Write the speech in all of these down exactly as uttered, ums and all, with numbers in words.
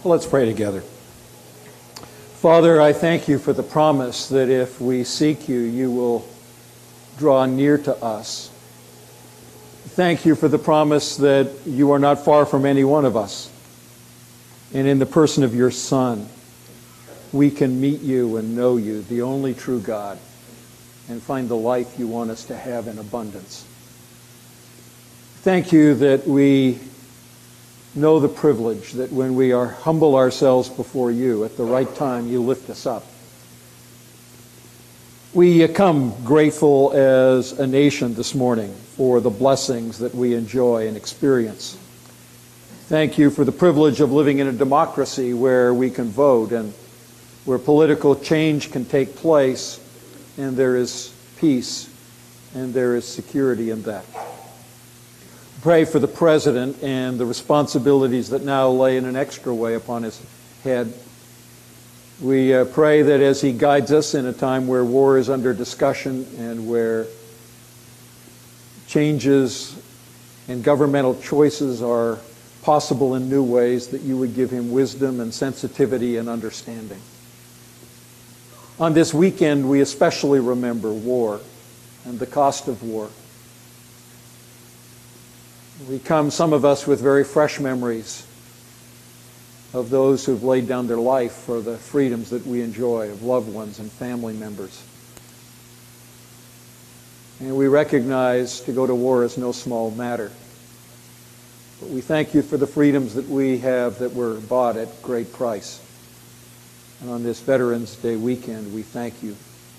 Well, let's pray together. Father, I thank you for the promise that if we seek you, you will draw near to us. Thank you for the promise that you are not far from any one of us. And in the person of your Son, we can meet you and know you, the only true God, and find the life you want us to have in abundance. Thank you that we know the privilege that when we are humble ourselves before you, at the right time you lift us up. We come grateful as a nation this morning for the blessings that we enjoy and experience. Thank you for the privilege of living in a democracy where we can vote and where political change can take place, and there is peace and there is security in that. Pray for the President and the responsibilities that now lay in an extra way upon his head. We uh, pray that as he guides us in a time where war is under discussion and where changes and governmental choices are possible in new ways, that you would give him wisdom and sensitivity and understanding. On this weekend, we especially remember war and the cost of war. We come, some of us, with very fresh memories of those who've laid down their life for the freedoms that we enjoy, of loved ones and family members. And we recognize to go to war is no small matter. But we thank you for the freedoms that we have that were bought at great price. And on this Veterans Day weekend, we thank you.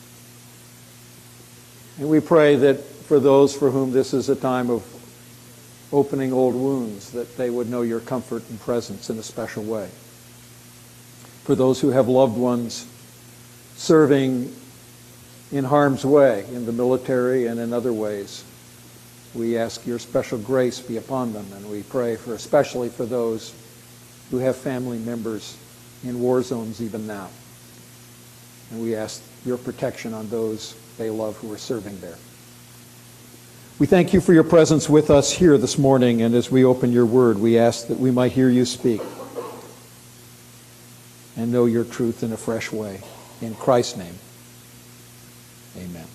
And we pray that for those for whom this is a time of opening old wounds, that they would know your comfort and presence in a special way. For those who have loved ones serving in harm's way, in the military and in other ways, we ask your special grace be upon them, and we pray for especially for those who have family members in war zones even now. And we ask your protection on those they love who are serving there. We thank you for your presence with us here this morning, and as we open your word, we ask that we might hear you speak and know your truth in a fresh way. In Christ's name, amen.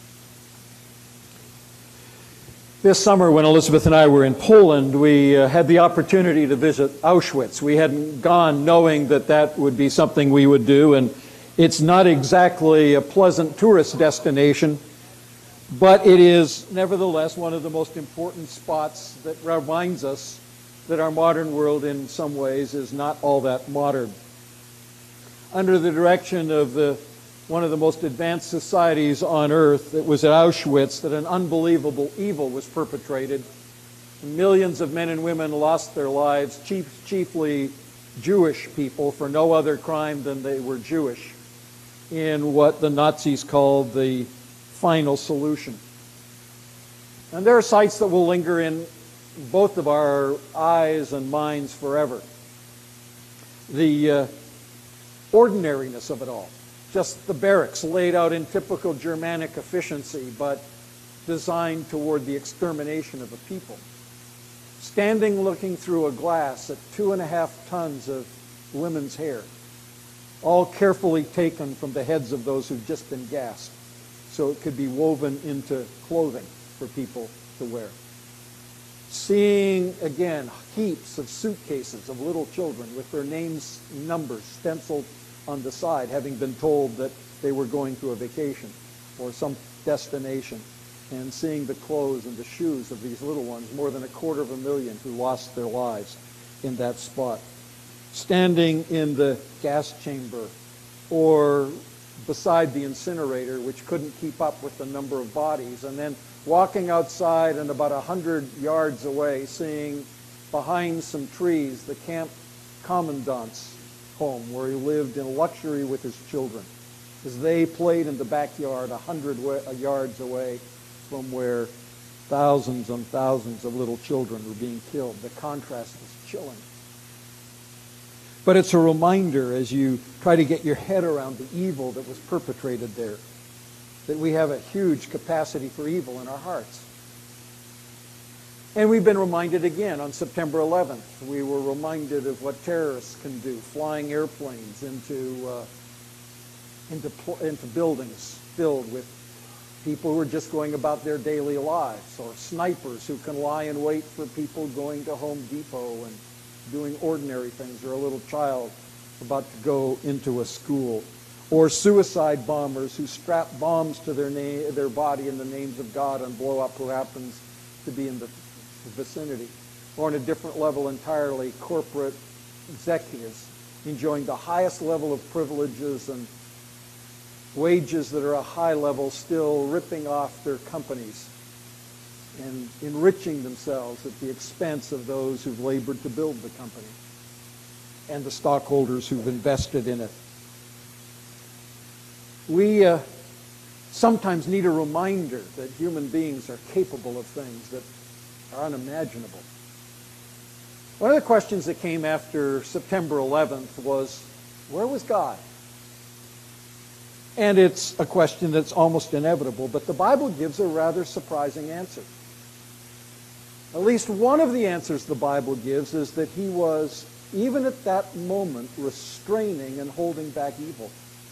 This summer, when Elizabeth and I were in Poland, we uh, had the opportunity to visit Auschwitz. We hadn't gone knowing that that would be something we would do, and it's not exactly a pleasant tourist destination, but it is nevertheless one of the most important spots that reminds us that our modern world in some ways is not all that modern. Under the direction of the, one of the most advanced societies on earth, it was at Auschwitz that an unbelievable evil was perpetrated. Millions of men and women lost their lives, chief, chiefly Jewish people, for no other crime than they were Jewish, in what the Nazis called the final solution. And there are sights that will linger in both of our eyes and minds forever. The uh, ordinariness of it all. Just the barracks laid out in typical Germanic efficiency, but designed toward the extermination of a people. Standing looking through a glass at two and a half tons of women's hair, all carefully taken from the heads of those who've just been gassed, so it could be woven into clothing for people to wear. Seeing, again, heaps of suitcases of little children with their names and numbers stenciled on the side, having been told that they were going to a vacation or some destination, and seeing the clothes and the shoes of these little ones, more than a quarter of a million who lost their lives in that spot. Standing in the gas chamber or beside the incinerator, which couldn't keep up with the number of bodies, and then walking outside and about a hundred yards away, seeing behind some trees the camp commandant's home, where he lived in luxury with his children, as they played in the backyard a hundred yards away from where thousands and thousands of little children were being killed. The contrast is chilling. But it's a reminder, as you try to get your head around the evil that was perpetrated there, that we have a huge capacity for evil in our hearts. And we've been reminded again on September eleventh. We were reminded of what terrorists can do, flying airplanes into, uh, into, into buildings filled with people who are just going about their daily lives, or snipers who can lie in wait for people going to Home Depot and doing ordinary things, or a little child about to go into a school, or suicide bombers who strap bombs to their, name, their body in the names of God and blow up who happens to be in the vicinity. Or on a different level entirely, corporate executives enjoying the highest level of privileges and wages that are a high level, still ripping off their companies and enriching themselves at the expense of those who've labored to build the company and the stockholders who've invested in it. We uh, sometimes need a reminder that human beings are capable of things that are unimaginable. One of the questions that came after September eleventh was, where was God? And it's a question that's almost inevitable, but the Bible gives a rather surprising answer. At least one of the answers the Bible gives is that he was, even at that moment, restraining and holding back evil.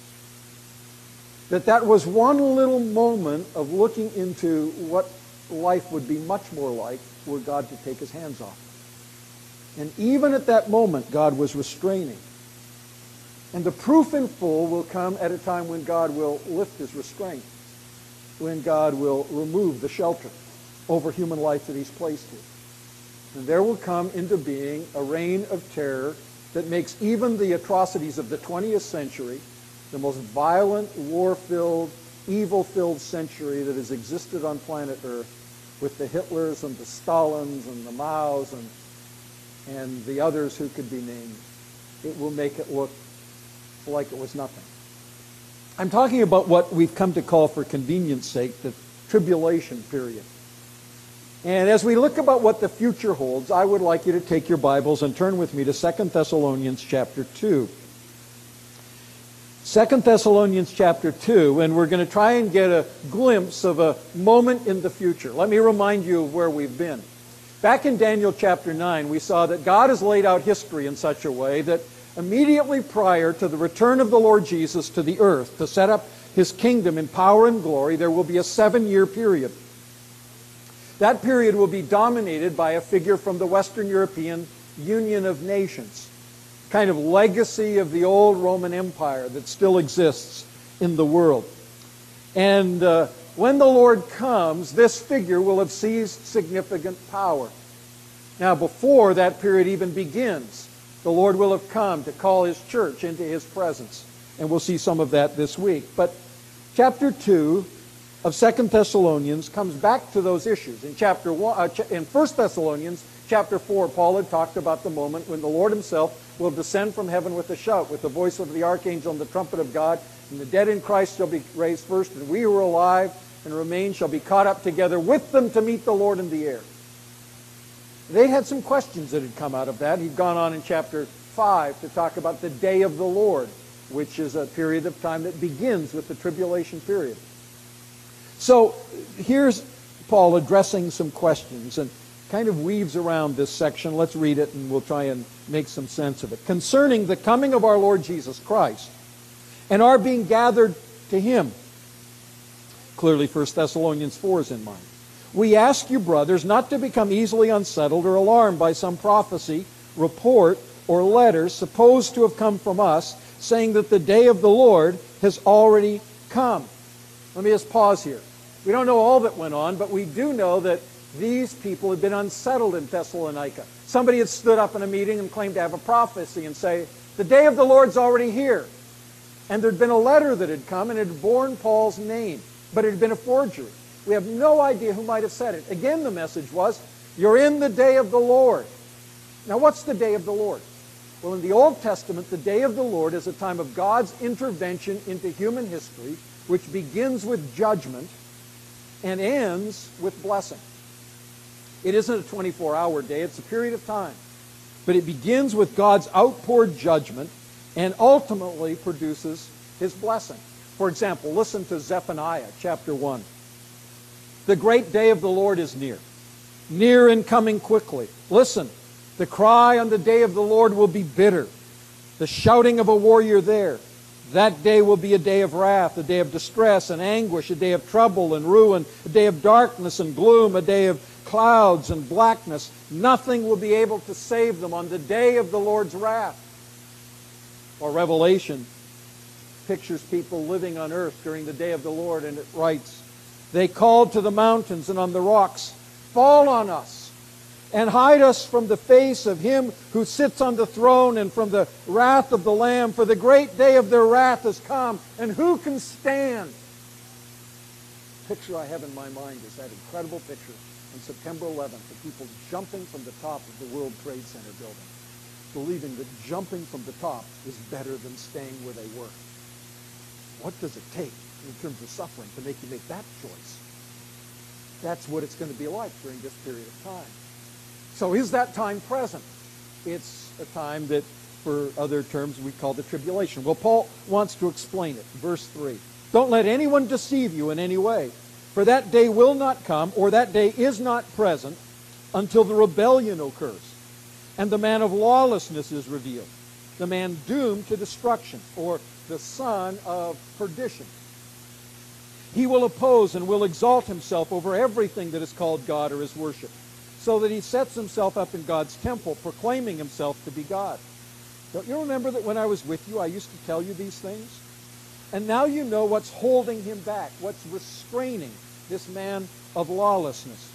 That that was one little moment of looking into what life would be much more like were God to take his hands off. And even at that moment, God was restraining. And the proof in full will come at a time when God will lift his restraint, when God will remove the shelter over human life that he's placed here. And there will come into being a reign of terror that makes even the atrocities of the twentieth century, the most violent, war-filled, evil-filled century that has existed on planet Earth, with the Hitlers and the Stalins and the Maos and, and the others who could be named, it will make it look like it was nothing. I'm talking about what we've come to call, for convenience sake, the tribulation period. And as we look about what the future holds, I would like you to take your Bibles and turn with me to Second Thessalonians chapter two. Second Thessalonians chapter two, and we're going to try and get a glimpse of a moment in the future. Let me remind you of where we've been. Back in Daniel chapter nine, we saw that God has laid out history in such a way that immediately prior to the return of the Lord Jesus to the earth, to set up his kingdom in power and glory, there will be a seven-year period. That period will be dominated by a figure from the Western European Union of Nations, kind of legacy of the old Roman Empire that still exists in the world. And uh, when the Lord comes, this figure will have seized significant power. Now, before that period even begins, the Lord will have come to call his church into his presence. And we'll see some of that this week. But chapter two of Second Thessalonians comes back to those issues. In chapter one, uh, in First Thessalonians chapter four, Paul had talked about the moment when the Lord himself will descend from heaven with a shout, with the voice of the archangel and the trumpet of God, and the dead in Christ shall be raised first, and we who are alive and remain shall be caught up together with them to meet the Lord in the air. They had some questions that had come out of that. He'd gone on in chapter five to talk about the day of the Lord, which is a period of time that begins with the tribulation period. So here's Paul addressing some questions and kind of weaves around this section. Let's read it and we'll try and make some sense of it. Concerning the coming of our Lord Jesus Christ and our being gathered to him. Clearly First Thessalonians four is in mind. We ask you, brothers, not to become easily unsettled or alarmed by some prophecy, report, or letter supposed to have come from us, saying that the day of the Lord has already come. Let me just pause here. We don't know all that went on, but we do know that these people had been unsettled in Thessalonica. Somebody had stood up in a meeting and claimed to have a prophecy and say, the day of the Lord's already here. And there'd been a letter that had come and it had borne Paul's name, but it had been a forgery. We have no idea who might have said it. Again, the message was, you're in the day of the Lord. Now, what's the day of the Lord? Well, in the Old Testament, the day of the Lord is a time of God's intervention into human history, which begins with judgment and ends with blessing. It isn't a twenty-four hour day, it's a period of time. But it begins with God's outpoured judgment and ultimately produces his blessing. For example, listen to Zephaniah chapter one. The great day of the Lord is near. near and coming quickly. Listen, the cry on the day of the Lord will be bitter. The shouting of a warrior there. That day will be a day of wrath, a day of distress and anguish, a day of trouble and ruin, a day of darkness and gloom, a day of clouds and blackness. Nothing will be able to save them on the day of the Lord's wrath. Or Revelation pictures people living on earth during the day of the Lord, and it writes, they called to the mountains and on the rocks, fall on us and hide us from the face of him who sits on the throne and from the wrath of the Lamb, for the great day of their wrath has come, and who can stand? The picture I have in my mind is that incredible picture on September eleventh, the people jumping from the top of the World Trade Center building, believing that jumping from the top is better than staying where they were. What does it take in terms of suffering to make you make that choice? That's what it's going to be like during this period of time. So is that time present? It's a time that, for other terms, we call the tribulation. Well, Paul wants to explain it. Verse three. Don't let anyone deceive you in any way, for that day will not come, or that day is not present, until the rebellion occurs, and the man of lawlessness is revealed, the man doomed to destruction, or the son of perdition. He will oppose and will exalt himself over everything that is called God or is worshipped, so that he sets himself up in God's temple, proclaiming himself to be God. Don't you remember that when I was with you, I used to tell you these things? And now you know what's holding him back, what's restraining this man of lawlessness,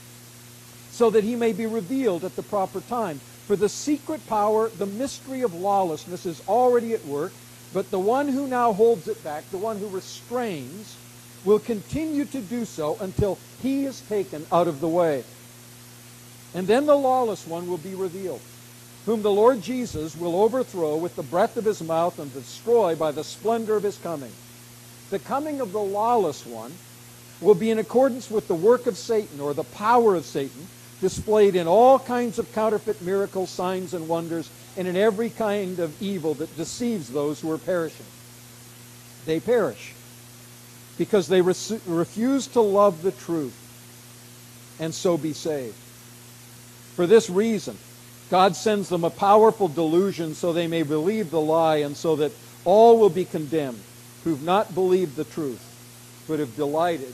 so that he may be revealed at the proper time. For the secret power, the mystery of lawlessness is already at work, but the one who now holds it back, the one who restrains, will continue to do so until he is taken out of the way. And then the lawless one will be revealed, whom the Lord Jesus will overthrow with the breath of his mouth and destroy by the splendor of his coming. The coming of the lawless one will be in accordance with the work of Satan, or the power of Satan, displayed in all kinds of counterfeit miracles, signs, and wonders, and in every kind of evil that deceives those who are perishing. They perish because they res- refuse to love the truth and so be saved. For this reason, God sends them a powerful delusion so they may believe the lie, and so that all will be condemned who have not believed the truth, but have delighted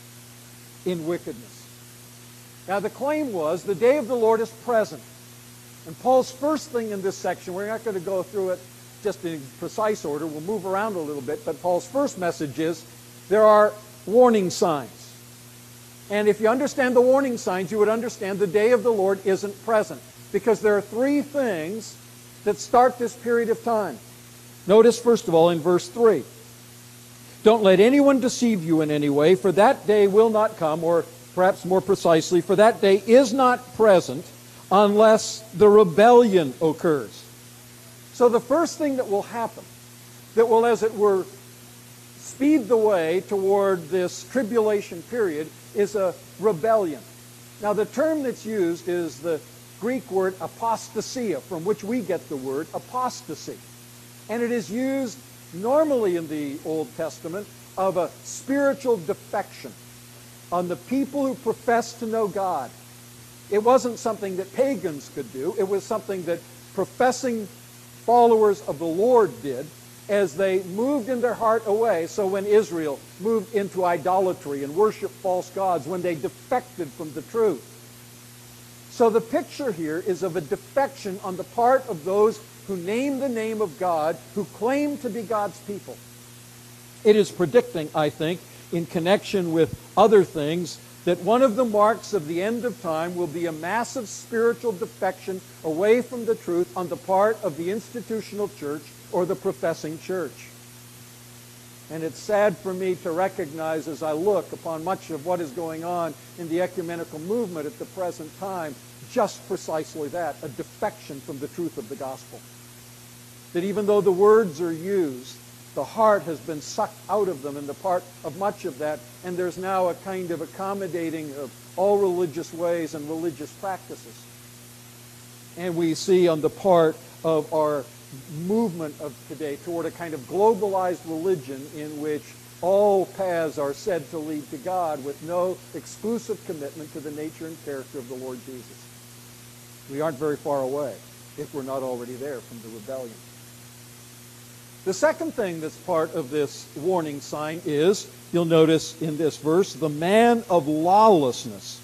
in wickedness. Now the claim was the day of the Lord is present. And Paul's first thing in this section, we're not going to go through it just in precise order, we'll move around a little bit, but Paul's first message is there are warning signs. And if you understand the warning signs, you would understand the day of the Lord isn't present, because there are three things that start this period of time. Notice, first of all, in verse three, don't let anyone deceive you in any way, for that day will not come, or perhaps more precisely, for that day is not present unless the rebellion occurs. So the first thing that will happen, that will, as it were, speed the way toward this tribulation period, is a rebellion. Now the term that's used is the Greek word apostasia, from which we get the word apostasy. And it is used normally in the Old Testament of a spiritual defection on the people who profess to know God. It wasn't something that pagans could do. It was something that professing followers of the Lord did as they moved in their heart away. So when Israel moved into idolatry and worshiped false gods, when they defected from the truth. So the picture here is of a defection on the part of those who name the name of God, who claim to be God's people. It is predicting, I think, in connection with other things, that one of the marks of the end of time will be a massive spiritual defection away from the truth on the part of the institutional church or the professing church. And it's sad for me to recognize, as I look upon much of what is going on in the ecumenical movement at the present time, just precisely that, a defection from the truth of the gospel. That even though the words are used, the heart has been sucked out of them in the part of much of that, and there's now a kind of accommodating of all religious ways and religious practices. And we see on the part of our movement of today toward a kind of globalized religion in which All paths are said to lead to God with no exclusive commitment to the nature and character of the Lord Jesus. We aren't very far away if we're not already there from the rebellion. The second thing that's part of this warning sign is, you'll notice in this verse, the man of lawlessness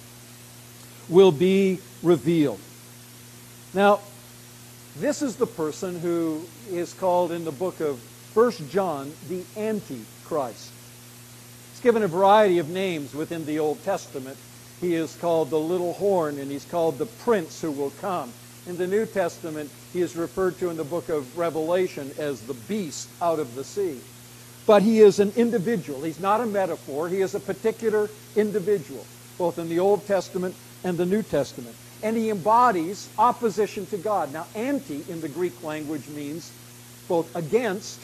will be revealed. Now, this is the person who is called in the book of First John the Antichrist. He's given a variety of names within the Old Testament. He is called the little horn, and he's called the prince who will come. In the New Testament, he is referred to in the book of Revelation as the beast out of the sea. But he is an individual. He's not a metaphor. He is a particular individual, both in the Old Testament and the New Testament. And he embodies opposition to God. Now, anti in the Greek language means both against,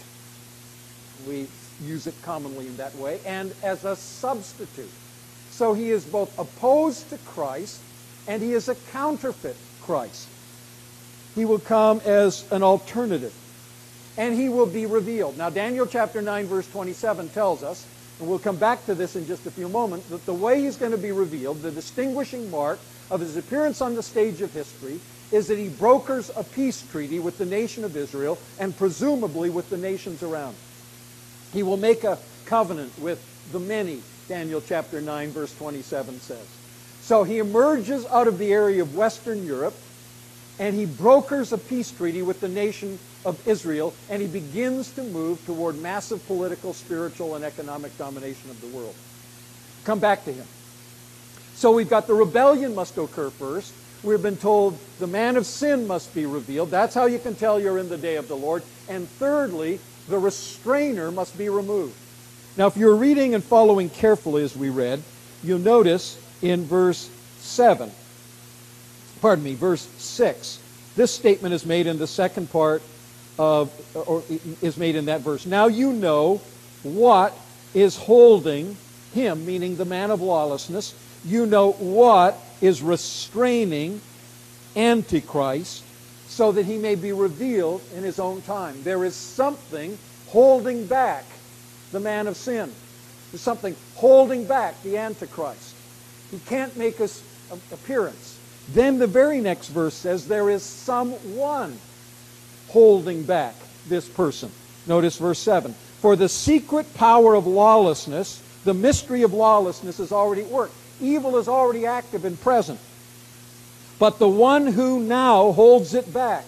we use it commonly in that way, and as a substitute. So he is both opposed to Christ and he is a counterfeit Christ. He will come as an alternative, and he will be revealed. Now, Daniel chapter nine, verse twenty-seven tells us, and we'll come back to this in just a few moments, that the way he's going to be revealed, the distinguishing mark of his appearance on the stage of history, is that he brokers a peace treaty with the nation of Israel and presumably with the nations around. He will make a covenant with the many, Daniel chapter nine, verse twenty-seven says. So he emerges out of the area of Western Europe, and he brokers a peace treaty with the nation of Israel, and he begins to move toward massive political, spiritual, and economic domination of the world. Come back to him. So we've got the rebellion must occur first. We've been told the man of sin must be revealed. That's how you can tell you're in the day of the Lord. And thirdly, the restrainer must be removed. Now, if you're reading and following carefully as we read, you'll notice in verse seven, pardon me, verse six, this statement is made in the second part of, or is made in that verse. Now you know what is holding him, meaning the man of lawlessness. You know what is restraining Antichrist, so that he may be revealed in his own time. There is something holding back the man of sin. There's something holding back the Antichrist. He can't make his appearance. Then the very next verse says there is someone holding back this person. Notice verse seven. For the secret power of lawlessness, the mystery of lawlessness is already at work. Evil is already active and present. But the one who now holds it back.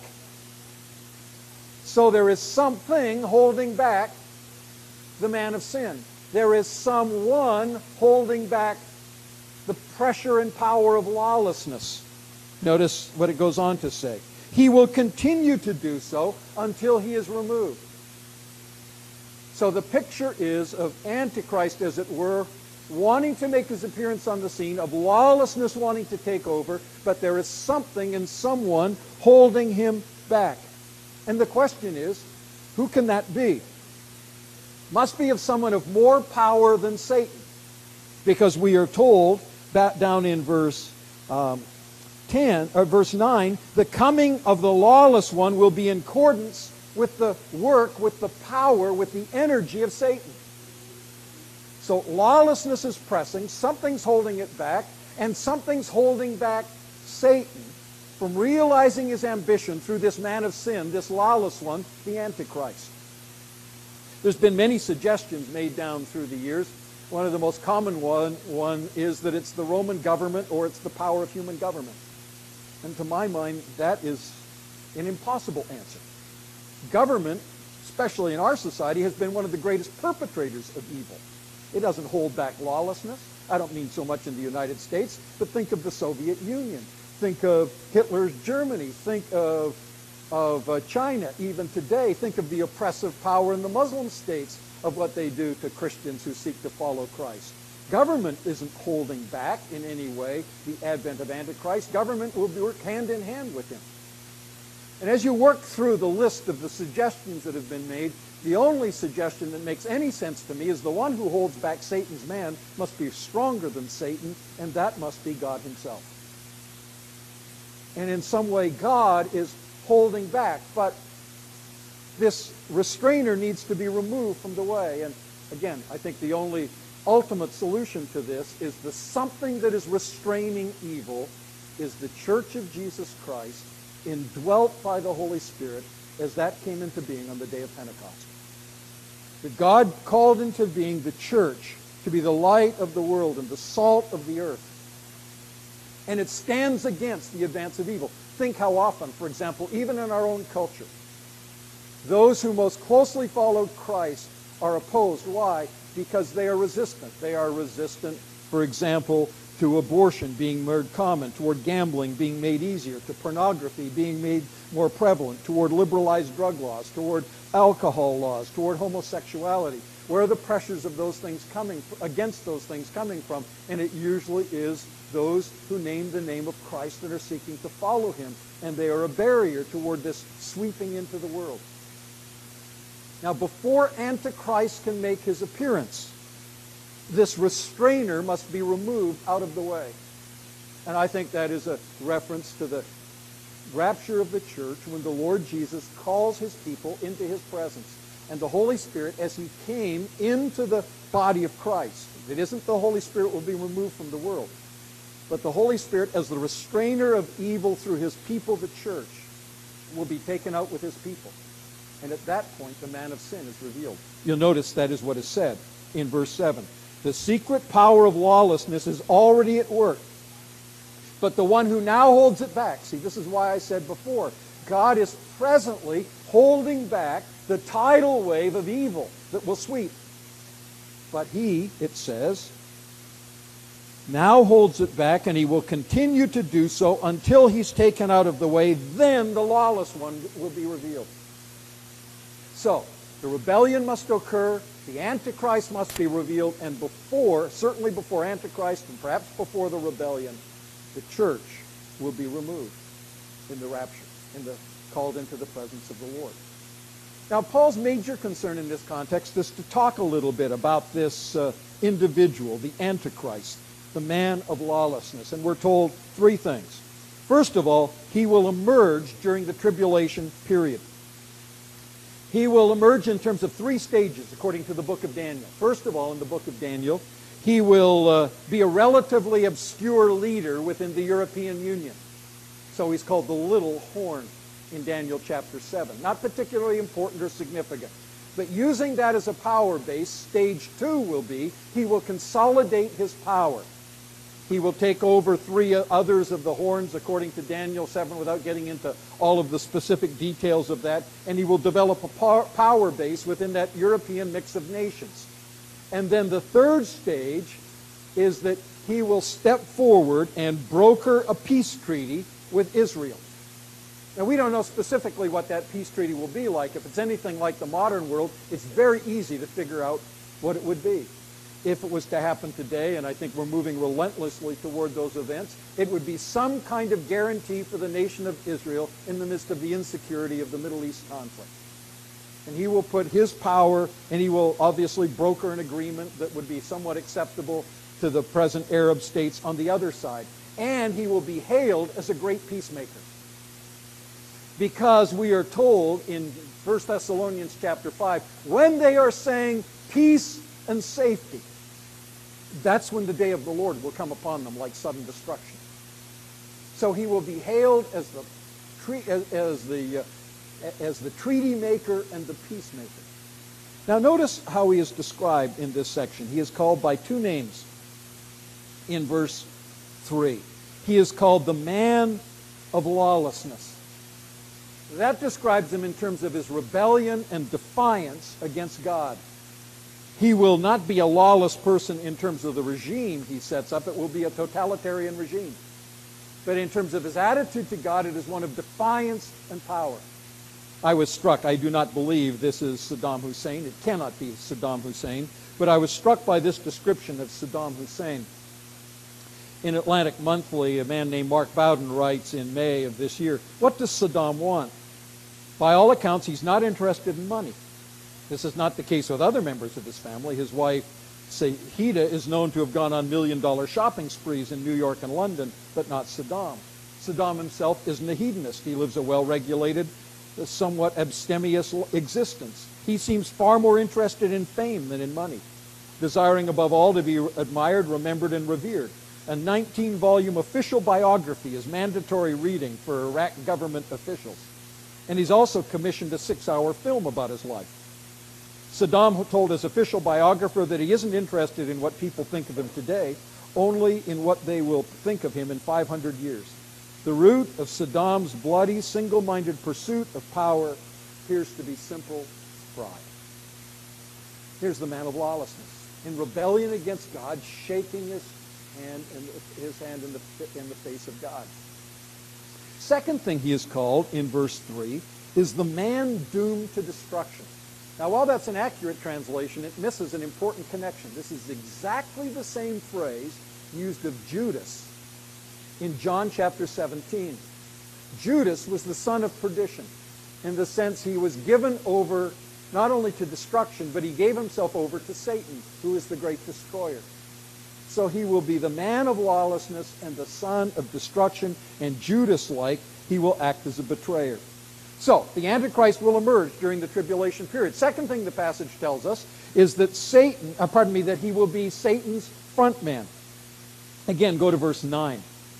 So there is something holding back the man of sin. There is someone holding back the pressure and power of lawlessness. Notice what it goes on to say. He will continue to do so until he is removed. So the picture is of Antichrist, as it were, wanting to make his appearance on the scene, of lawlessness wanting to take over, but there is something and someone holding him back. And the question is, who can that be? Must be of someone of more power than Satan. Because we are told, that down in verse um, ten, or verse nine, the coming of the lawless one will be in accordance with the work, with the power, with the energy of Satan. So lawlessness is pressing, something's holding it back, and something's holding back Satan from realizing his ambition through this man of sin, this lawless one, the Antichrist. There's been many suggestions made down through the years. One of the most common one, one is that it's the Roman government or it's the power of human government. And to my mind, that is an impossible answer. Government, especially in our society, has been one of the greatest perpetrators of evil. It doesn't hold back lawlessness. I don't mean so much in the United States, but think of the Soviet Union. Think of Hitler's Germany. Think of, of uh, China even today. Think of the oppressive power in the Muslim states of what they do to Christians who seek to follow Christ. Government isn't holding back in any way the advent of Antichrist. Government will work hand in hand with him. And as you work through the list of the suggestions that have been made, the only suggestion that makes any sense to me is the one who holds back Satan's man must be stronger than Satan, and that must be God himself. And in some way, God is holding back. But this restrainer needs to be removed from the way. And Again, I think the only ultimate solution to this is the something that is restraining evil is the Church of Jesus Christ, indwelt by the Holy Spirit, as that came into being on the day of Pentecost. That God called into being the church to be the light of the world and the salt of the earth. And it stands against the advance of evil. Think how often, for example, even in our own culture, those who most closely followed Christ are opposed. Why? Because they are resistant. They are resistant, for example, to abortion being made common, toward gambling being made easier, to pornography being made more prevalent, toward liberalized drug laws, toward alcohol laws, toward homosexuality. Where are the pressures of those things coming, against those things coming from? And it usually is those who name the name of Christ and are seeking to follow him. And they are a barrier toward this sweeping into the world. Now, before Antichrist can make his appearance, this restrainer must be removed out of the way. And I think that is a reference to the rapture of the church when the Lord Jesus calls his people into his presence. And the Holy Spirit, as he came into the body of Christ, it isn't the Holy Spirit will be removed from the world, but the Holy Spirit, as the restrainer of evil through his people, the church, will be taken out with his people. And at that point, the man of sin is revealed. You'll notice that is what is said in verse seven. The secret power of lawlessness is already at work. But the one who now holds it back, see, this is why I said before, God is presently holding back the tidal wave of evil that will sweep. But he, it says, now holds it back, and he will continue to do so until he's taken out of the way. Then the lawless one will be revealed. So, the rebellion must occur, the Antichrist must be revealed, and before, certainly before Antichrist and perhaps before the rebellion, the church will be removed in the rapture, in the called into the presence of the Lord. Now, Paul's major concern in this context is to talk a little bit about this uh, individual, the Antichrist, the man of lawlessness. And we're told three things. First of all, he will emerge during the tribulation period. He will emerge in terms of three stages, according to the book of Daniel. First of all, in the book of Daniel, he will uh, be a relatively obscure leader within the European Union. So he's called the little horn in Daniel chapter seven. Not particularly important or significant. But using that as a power base, stage two will be, he will consolidate his power. He will take over three others of the horns according to Daniel seven without getting into all of the specific details of that. And he will develop a power base within that European mix of nations. And then the third stage is that he will step forward and broker a peace treaty with Israel. Now, we don't know specifically what that peace treaty will be like. If it's anything like the modern world, it's very easy to figure out what it would be. If it was to happen today, and I think we're moving relentlessly toward those events, it would be some kind of guarantee for the nation of Israel in the midst of the insecurity of the Middle East conflict. And he will put his power, and he will obviously broker an agreement that would be somewhat acceptable to the present Arab states on the other side. And he will be hailed as a great peacemaker. Because we are told in First Thessalonians chapter five, when they are saying peace and safety, that's when the day of the Lord will come upon them like sudden destruction. So he will be hailed as the tre- as, as the uh, as the treaty maker and the peacemaker. Now notice how he is described in this section. He is called by two names in verse three. He is called the man of lawlessness. That describes him in terms of his rebellion and defiance against God. He will not be a lawless person in terms of the regime he sets up. It will be a totalitarian regime. But in terms of his attitude to God, it is one of defiance and power. I was struck. I do not believe this is Saddam Hussein. It cannot be Saddam Hussein. But I was struck by this description of Saddam Hussein. In Atlantic Monthly, a man named Mark Bowden writes in May of this year, what does Saddam want? By all accounts, he's not interested in money. This is not the case with other members of his family. His wife, Sayyida, is known to have gone on million-dollar shopping sprees in New York and London, but not Saddam. Saddam himself isn't a hedonist. He lives a well-regulated, somewhat abstemious existence. He seems far more interested in fame than in money, desiring above all to be admired, remembered, and revered. A nineteen volume official biography is mandatory reading for Iraq government officials. And he's also commissioned a six-hour film about his life. Saddam told his official biographer that he isn't interested in what people think of him today, only in what they will think of him in five hundred years. The root of Saddam's bloody, single-minded pursuit of power appears to be simple pride. Here's the man of lawlessness, in rebellion against God, shaking his hand in his hand in the, in the face of God. Second thing he is called in verse three is the man doomed to destruction. Now, while that's an accurate translation, it misses an important connection. This is exactly the same phrase used of Judas in John chapter seventeen. Judas was the son of perdition, in the sense he was given over not only to destruction, but he gave himself over to Satan, who is the great destroyer. So he will be the man of lawlessness and the son of destruction, and Judas-like, he will act as a betrayer. So, the Antichrist will emerge during the tribulation period. Second thing the passage tells us is that Satan, uh, pardon me, that he will be Satan's front man. Again, go to verse nine.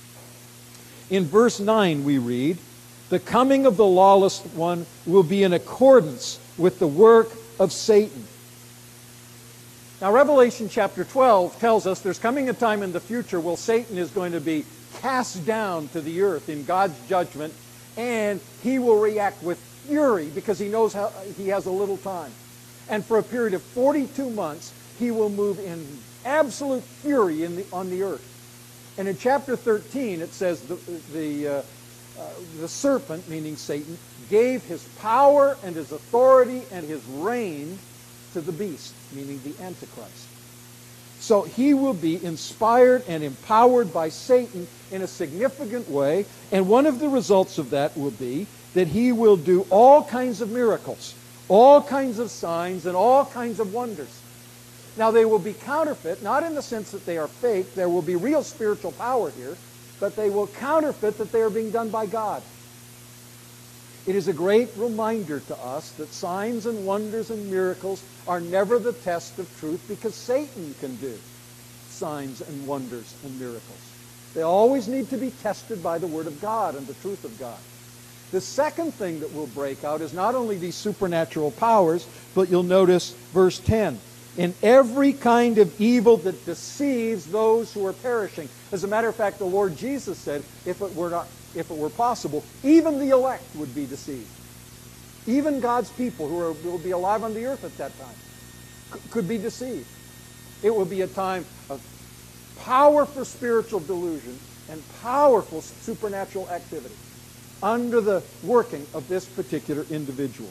In verse nine we read, "The coming of the lawless one will be in accordance with the work of Satan." Now, Revelation chapter twelve tells us there's coming a time in the future where Satan is going to be cast down to the earth in God's judgment, and he will react with fury because he knows how he has a little time. And for a period of forty-two months, he will move in absolute fury in the, on the earth. And in chapter thirteen, it says the, the, uh, uh, the serpent, meaning Satan, gave his power and his authority and his reign to the beast, meaning the Antichrist. So he will be inspired and empowered by Satan in a significant way, and one of the results of that will be that he will do all kinds of miracles, all kinds of signs, and all kinds of wonders. Now, they will be counterfeit, not in the sense that they are fake. There will be real spiritual power here, but they will counterfeit that they are being done by God. It is a great reminder to us that signs and wonders and miracles are never the test of truth, because Satan can do signs and wonders and miracles. They always need to be tested by the Word of God and the truth of God. The second thing that will break out is not only these supernatural powers, but you'll notice verse ten. In every kind of evil that deceives those who are perishing. As a matter of fact, the Lord Jesus said, if it were not, if it were possible, even the elect would be deceived. Even God's people who are, will be alive on the earth at that time c- could be deceived. It will be a time of powerful spiritual delusion and powerful supernatural activity under the working of this particular individual.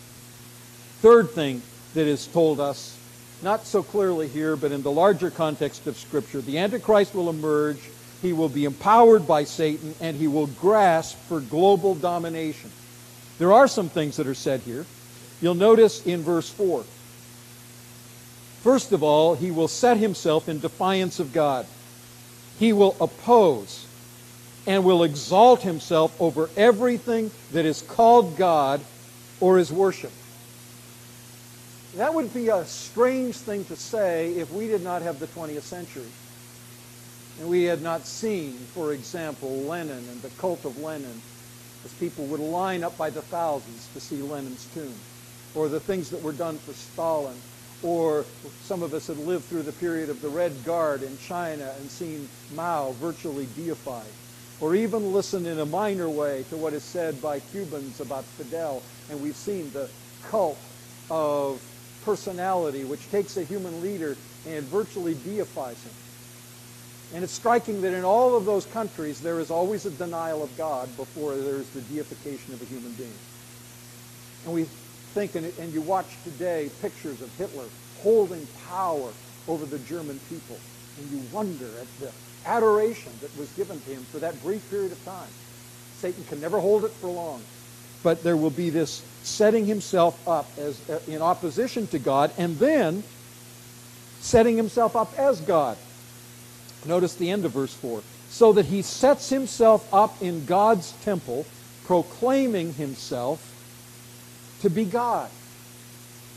Third thing that is told us, not so clearly here, but in the larger context of Scripture, the Antichrist will emerge, he will be empowered by Satan, and he will grasp for global domination. There are some things that are said here. You'll notice in verse four. First of all, he will set himself in defiance of God. He will oppose and will exalt himself over everything that is called God or is worshipped. That would be a strange thing to say if we did not have the twentieth century. And we had not seen, for example, Lenin and the cult of Lenin, as people would line up by the thousands to see Lenin's tomb, or the things that were done for Stalin, or some of us had lived through the period of the Red Guard in China and seen Mao virtually deified, or even listen in a minor way to what is said by Cubans about Fidel, and we've seen the cult of personality which takes a human leader and virtually deifies him. And it's striking that in all of those countries there is always a denial of God before there is the deification of a human being. And we think, and, and you watch today pictures of Hitler holding power over the German people, and you wonder at the adoration that was given to him for that brief period of time. Satan can never hold it for long. But there will be this setting himself up as uh, in opposition to God, and then setting himself up as God. Notice the end of verse four. So that he sets himself up in God's temple, proclaiming himself to be God.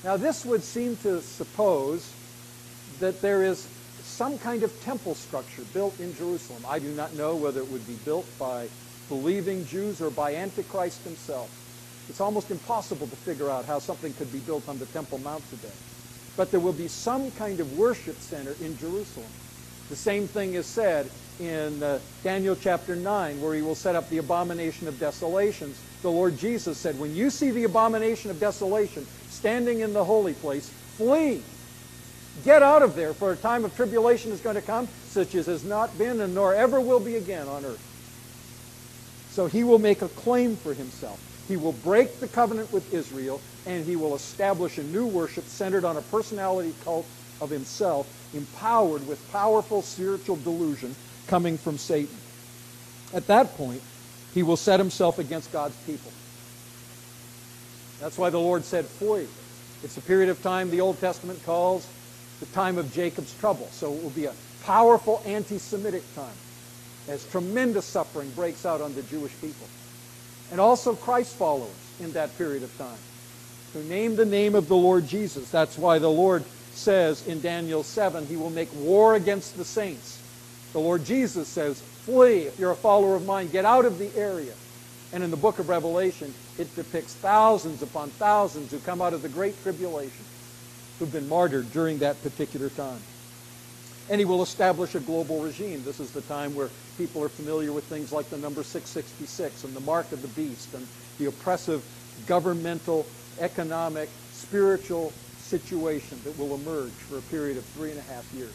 Now, this would seem to suppose that there is some kind of temple structure built in Jerusalem. I do not know whether it would be built by believing Jews or by Antichrist himself. It's almost impossible to figure out how something could be built on the Temple Mount today. But there will be some kind of worship center in Jerusalem. The same thing is said in uh, Daniel chapter nine, where he will set up the abomination of desolations. The Lord Jesus said, when you see the abomination of desolation standing in the holy place, flee. Get out of there, for a time of tribulation is going to come, such as has not been and nor ever will be again on earth. So he will make a claim for himself. He will break the covenant with Israel, and he will establish a new worship centered on a personality cult of himself, empowered with powerful spiritual delusion coming from Satan. At that point, he will set himself against God's people. That's why the Lord said, flee. It's a period of time the Old Testament calls the time of Jacob's trouble. So it will be a powerful anti-Semitic time as tremendous suffering breaks out on the Jewish people. And also Christ followers in that period of time who name the name of the Lord Jesus. That's why the Lord says in Daniel seven, he will make war against the saints. The Lord Jesus says, flee. If you're a follower of mine, get out of the area. And in the book of Revelation, it depicts thousands upon thousands who come out of the great tribulation, who've been martyred during that particular time. And he will establish a global regime. This is the time where people are familiar with things like the number six sixty-six and the mark of the beast and the oppressive governmental, economic, spiritual situation that will emerge for a period of three and a half years.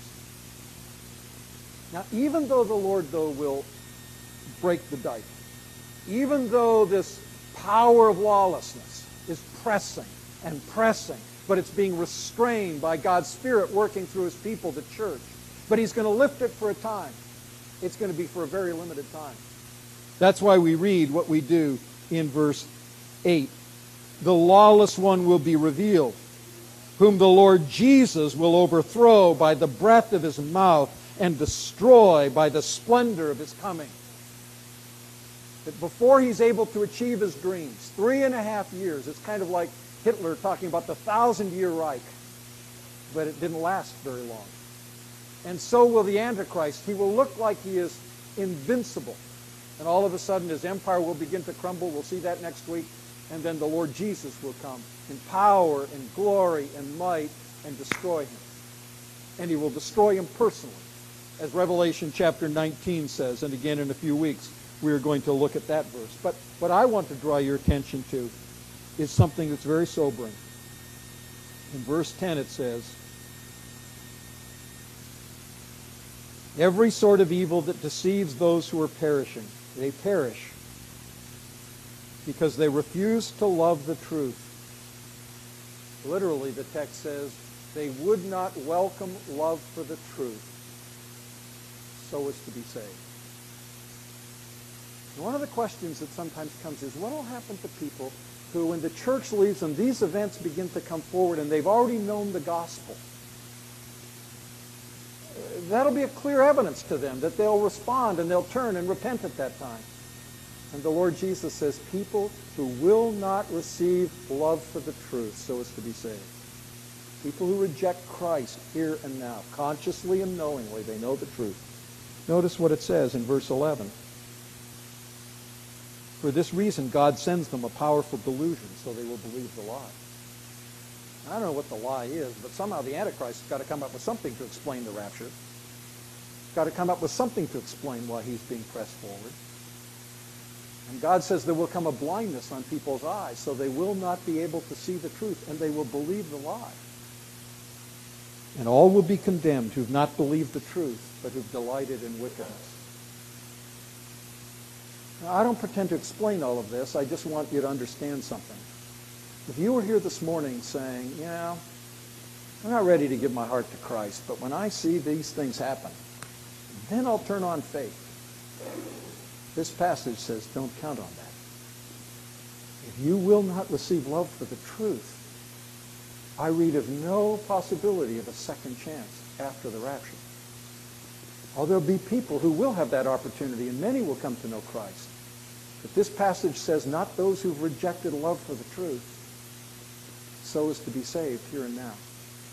Now, even though the Lord, though, will break the dike, even though this power of lawlessness is pressing and pressing, but it's being restrained by God's Spirit working through his people, the church, but he's going to lift it for a time. It's going to be for a very limited time. That's why we read what we do in verse eight. The lawless one will be revealed, whom the Lord Jesus will overthrow by the breath of his mouth and destroy by the splendor of his coming. That before he's able to achieve his dreams, three and a half years, it's kind of like Hitler talking about the thousand-year Reich, but it didn't last very long. And so will the Antichrist. He will look like he is invincible. And all of a sudden his empire will begin to crumble. We'll see that next week. And then the Lord Jesus will come in power and glory and might and destroy him. And he will destroy him personally, as Revelation chapter nineteen says. And again in a few weeks we are going to look at that verse. But what I want to draw your attention to is something that's very sobering. In verse ten it says, every sort of evil that deceives those who are perishing, they perish because they refuse to love the truth. Literally, the text says, they would not welcome love for the truth so as to be saved. And one of the questions that sometimes comes is, what will happen to people who, when the church leaves them, these events begin to come forward and they've already known the gospel? That'll be a clear evidence to them that they'll respond and they'll turn and repent at that time. And the Lord Jesus says, people who will not receive love for the truth so as to be saved. People who reject Christ here and now, consciously and knowingly, they know the truth. Notice what it says in verse eleven. For this reason, God sends them a powerful delusion so they will believe the lie. I don't know what the lie is, but somehow the Antichrist has got to come up with something to explain the rapture. He's got to come up with something to explain why he's being pressed forward. And God says there will come a blindness on people's eyes, so they will not be able to see the truth, and they will believe the lie. And all will be condemned who have not believed the truth, but who have delighted in wickedness. Now, I don't pretend to explain all of this. I just want you to understand something. If you were here this morning saying, you know, I'm not ready to give my heart to Christ, but when I see these things happen, then I'll turn on faith. This passage says, don't count on that. If you will not receive love for the truth, I read of no possibility of a second chance after the rapture. Oh, there'll be people who will have that opportunity, and many will come to know Christ. But this passage says not those who've rejected love for the truth. It so as to be saved here and now.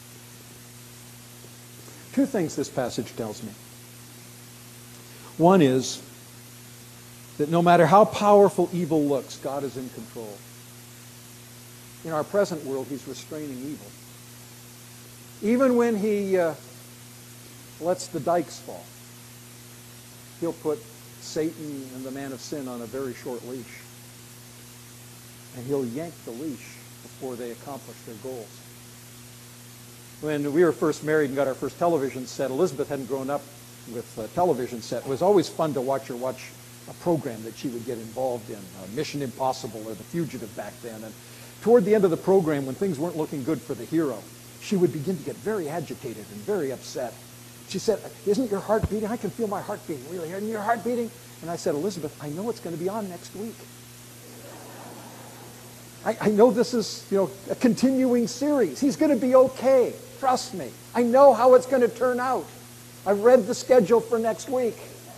Two things this passage tells me. One is that no matter how powerful evil looks, God is in control. In our present world, he's restraining evil. Even when he uh, lets the dikes fall, he'll put Satan and the man of sin on a very short leash. And he'll yank the leash before they accomplish their goals. When we were first married and got our first television set, Elizabeth hadn't grown up with a television set. It was always fun to watch her watch a program that she would get involved in, uh, Mission Impossible or The Fugitive back then. And toward the end of the program, when things weren't looking good for the hero, she would begin to get very agitated and very upset. She said, "Isn't your heart beating? I can feel my heart beating really hard. Isn't your heart beating?" And I said, "Elizabeth, I know it's going to be on next week. I, I know this is, you know, a continuing series. He's going to be okay. Trust me. I know how it's going to turn out. I've read the schedule for next week."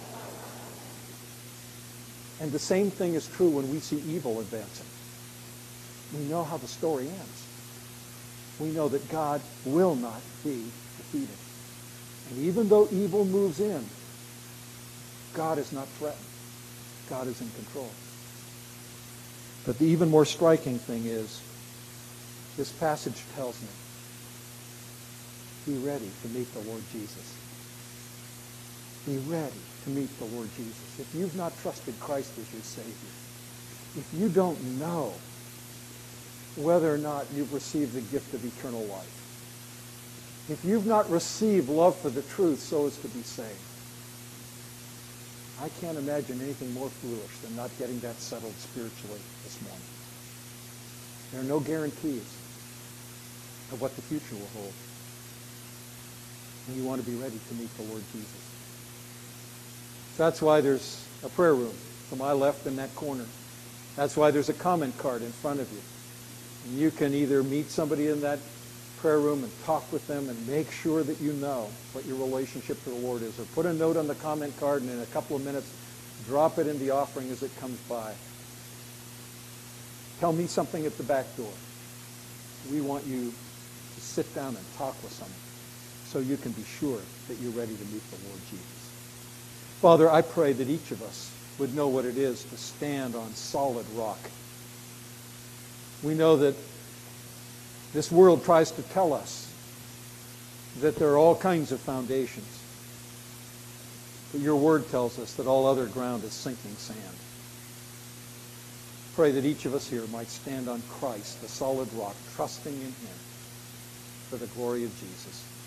And the same thing is true when we see evil advancing. We know how the story ends. We know that God will not be defeated. And even though evil moves in, God is not threatened. God is in control. But the even more striking thing is, this passage tells me, be ready to meet the Lord Jesus. Be ready to meet the Lord Jesus. If you've not trusted Christ as your Savior, if you don't know whether or not you've received the gift of eternal life, if you've not received love for the truth so as to be saved, I can't imagine anything more foolish than not getting that settled spiritually this morning. There are no guarantees of what the future will hold. And you want to be ready to meet the Lord Jesus. That's why there's a prayer room to my left in that corner. That's why there's a comment card in front of you. And you can either meet somebody in that prayer room and talk with them and make sure that you know what your relationship to the Lord is, or put a note on the comment card and in a couple of minutes drop it in the offering as it comes by. Tell me something at the back door. We want you to sit down and talk with someone so you can be sure that you're ready to meet the Lord Jesus. Father, I pray that each of us would know what it is to stand on solid rock. We know that this world tries to tell us that there are all kinds of foundations. But your word tells us that all other ground is sinking sand. Pray that each of us here might stand on Christ, the solid rock, trusting in him for the glory of Jesus.